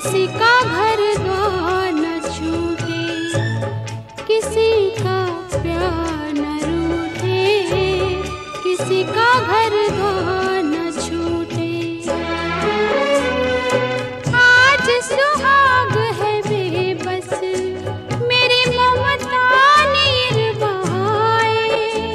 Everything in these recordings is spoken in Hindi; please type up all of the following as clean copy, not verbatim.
किसी का घर द्वार न छूटे, किसी का प्यार न रूठे, किसी का घर द्वार न छूटे। आज सुहाग है बेबस मेरी ममता निर्वाए,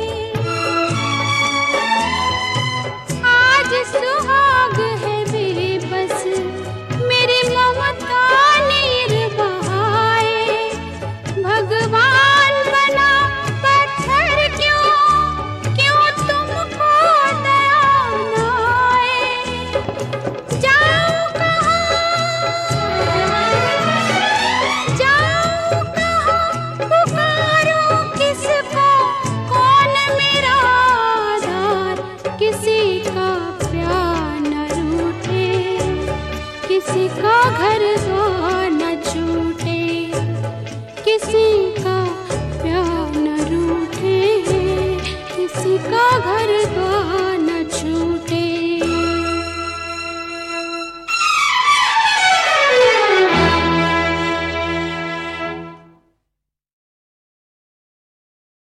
आज सुहाग है बेबस मेरी ममता निर्वाए। भगवान बना पत्थर क्यों तुमको दया न आए। जाओ कहाँ पुकारो किसको, कौन मेरा आधार। किसी का प्यार न रूठे, किसी का घर द्वार न छूटे, किसी का प्यार न रूठे, किसी का घर द्वार